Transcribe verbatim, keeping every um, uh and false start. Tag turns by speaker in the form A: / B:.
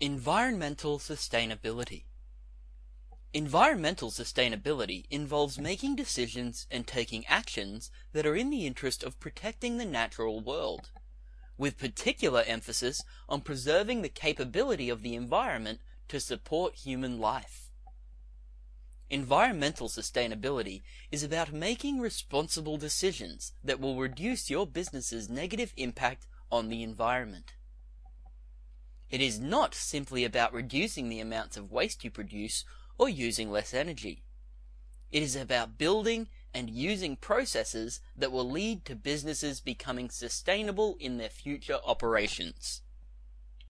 A: Environmental sustainability. Environmental sustainability involves making decisions and taking actions that are in the interest of protecting the natural world, with particular emphasis on preserving the capability of the environment to support human life. Environmental sustainability is about making responsible decisions that will reduce your business's negative impact on the environment. It is not simply about reducing the amounts of waste you produce or using less energy. It is about building and using processes that will lead to businesses becoming sustainable in their future operations.